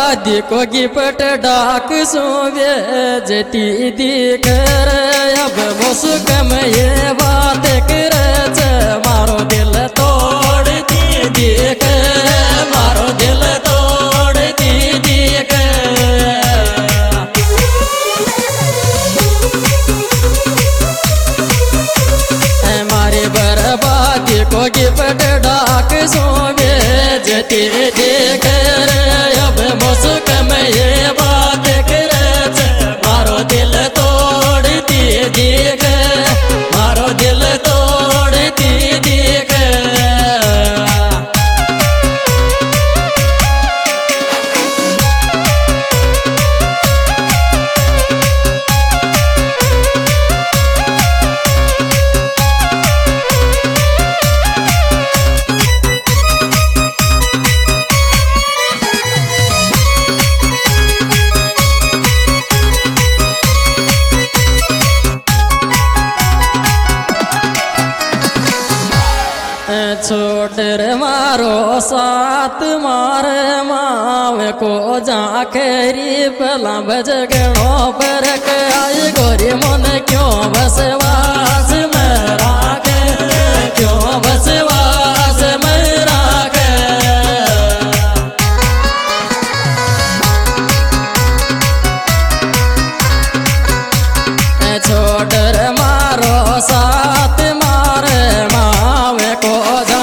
बर्बादी को गिपट डाक सोवे जती दिख अब मुस्कम ये बात कर मारो दिल तोड़ती दिख मारो दिल तोड़ती दिख मारी बर्बादी को गिपट डाक सोवे जती दिख अब मुस्कम ये बात कर मारो दिल तोड़ती दिख मारो दिल तोड़ती दिख छोट रे मारो साथ मारे मावे को जाखेरी पला बजगणो पर आई गोरी मन क्यों बसवास में राखे क्यों बसवास में राखे छोट रे मारो साथ मारे मावे को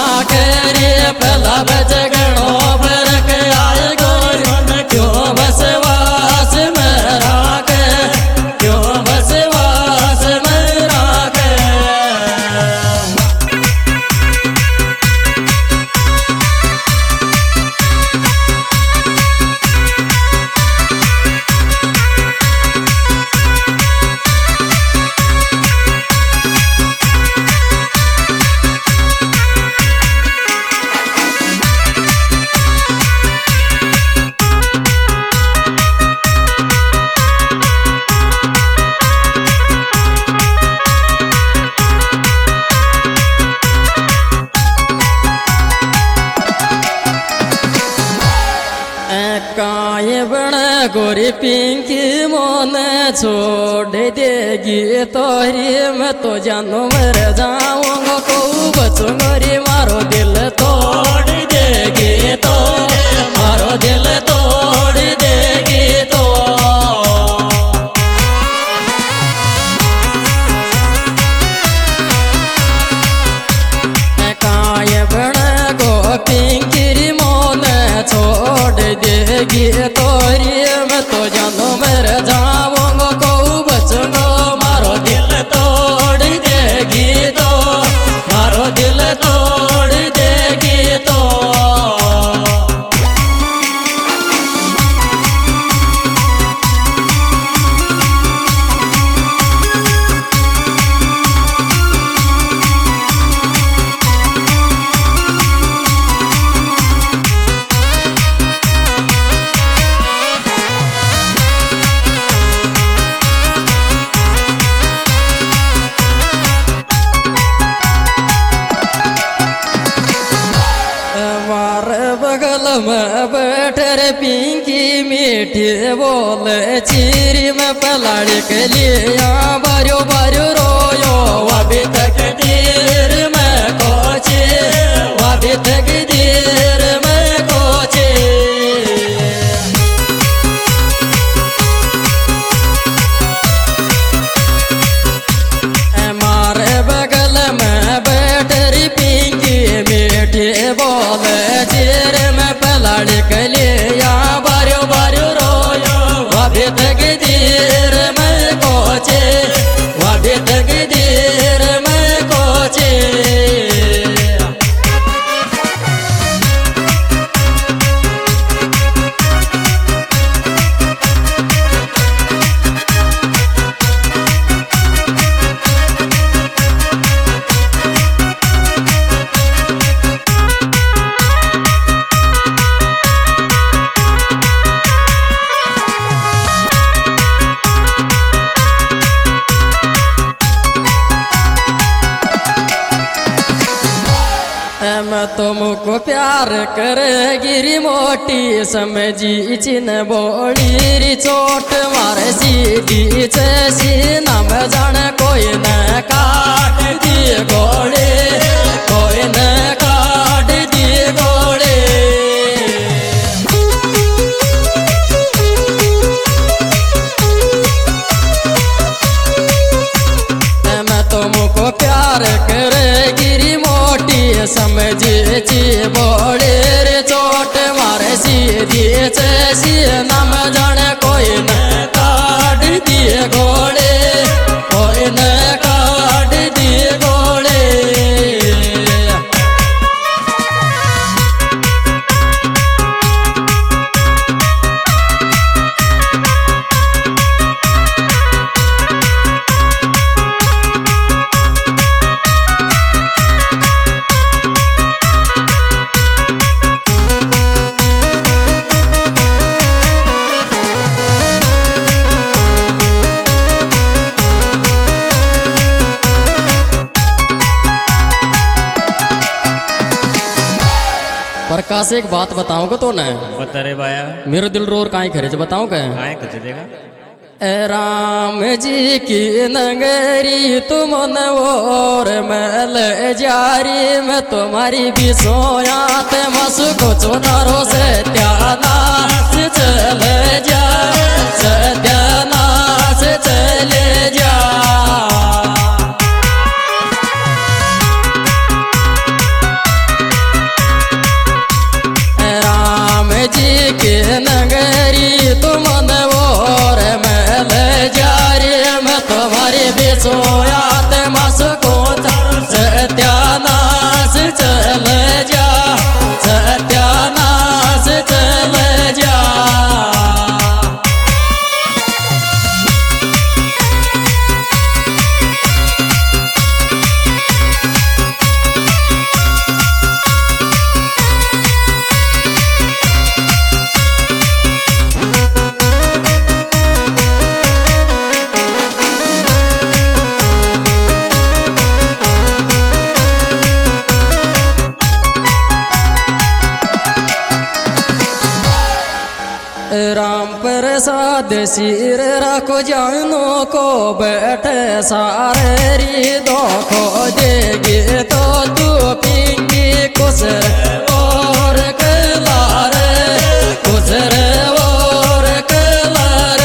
पला बजगणो पर आए गोरी मन क्यों बसवास में राखे क्यों बसवास में राखे काये बण गोरी पिंकी मोन छोड़ देगी तोरी मैं तो जानू मर जाऊंगा को बचूंगी मारो दिल तोड़ देगी तो मारो दिल तोड़ देगी तो काये बण गो पिंकी मोन छोड़ देगी तोरी मैं तो जानू मर जाऊंगा को बचूंगा मारो दिल तोड़ देगी तो मारो दिल तोड़ देगी तो बगल में बैठर पिंकी मीठी बोल चीरी में पलाड़ के लिया बारियो बारियो रोयो अभी तक देर में कोचे अभी तक देर में कोचे मारे बगल में बैठर पिंकी मीठी बोल चीर में पलाड़ के लिया बारियो बारियो रोयो अभी तक देर में कोचे अभी तक देर में कोचे मैं तुमको प्यार करे गिरी मोटी समझी चिन बोली री चोट मारे सीधी सीना में जाने कोई न काट दिए गोले कोई न काट दिए गोले मैं तुमको प्यार करे गिरी मोटी समझे ची बोले रे चोट मारे सीधी सीना में जाने कोई न काट दिए गोले कोई न काट दिए गोले प्रकाश एक बात बताऊंगा तो न बता रे बाया मेरे दिल रोर काहे खरे जो बताऊं क्या काहे कुछ देगा ए राम जी की नगरी तुम और मैल जारी में तुम्हारी भी सोयात मसु को चुनारो से त्यानाश चले जा सत्यानाश चले जा जी के नगरी तुम और मैल जारी में तुम्हारी बिसोयात मस को सत्यानाश चले जा सत्यानाश चले जा राम प्रसाद सिर रखो जानो को बैठे सारे री दो खो देगी तो तू पिंगी कुसर और कलार कुसर और कलार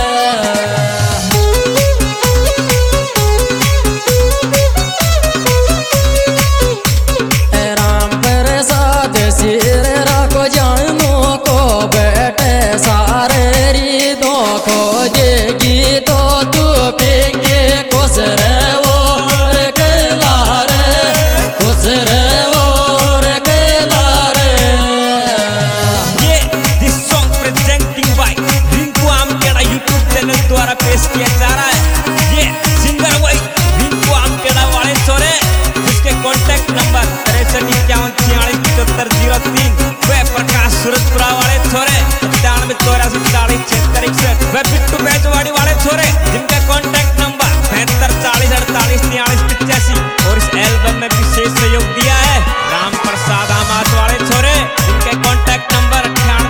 राम प्रसाद सिर रखो जानो को बैठे सारे री दो खो देगी तो तू पिंगे कुसर और कलार कुसर और कलार ये this song presenting by Rinku Amkheda YouTube channel द्वारा पेश किया जा रहा है। ये सिंगर वही रिंकू आमखेड़ा वाले छोरे जिसके कॉन्टैक्ट नंबर 6351467503 वे प्रकाश सूरजपुरा वाले छोरे 9784407661 वे बिट्टू बैजवाड़ी वाले छोरे जिनका कॉन्टैक्ट नंबर 7540484385 और इस एल्बम में विशेष सहयोग दिया है राम प्रसाद आमात वाले छोरे जिनके कॉन्टैक्ट नंबर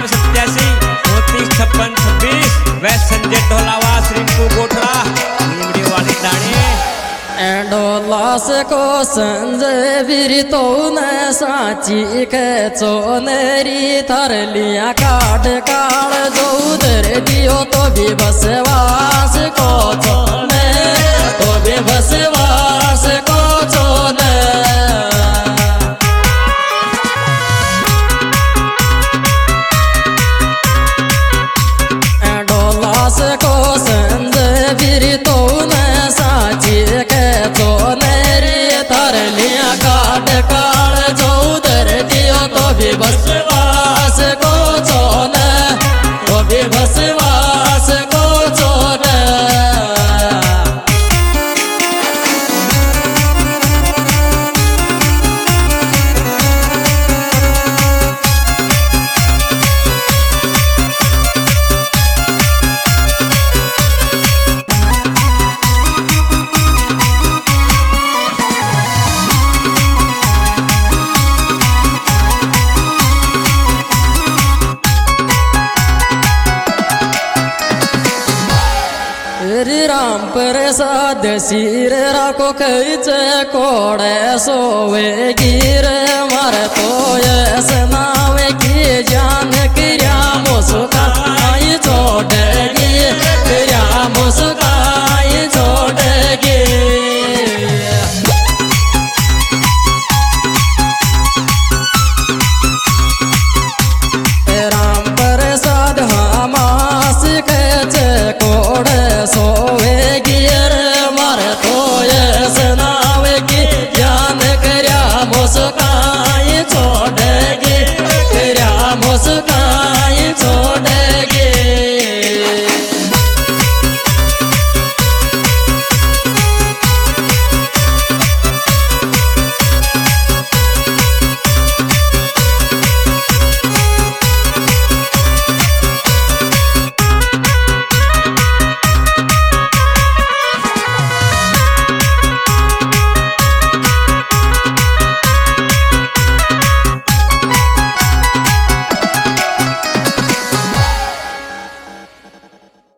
9887 वे संजय ढोलावास रिंकू गोठड़ा नीमड़ी वाली डाणी एंडोलास को संजय वीर तो न साची के चोनेरी थर लिया काट काल जो उधर दियो तो भी बसवास को चोने तो भी बसवास को चोने एंडोलास को संजय वीर तो न साची के चोनेरी थर लिया काट काल जो उधर दियो तो भी बसवास को चोने तो भी बसवास को चोने राम प्रसाद सिर राखो खैच कोड़े सोवे गिर मार तो यस नाव की जान क्रिया मोसुका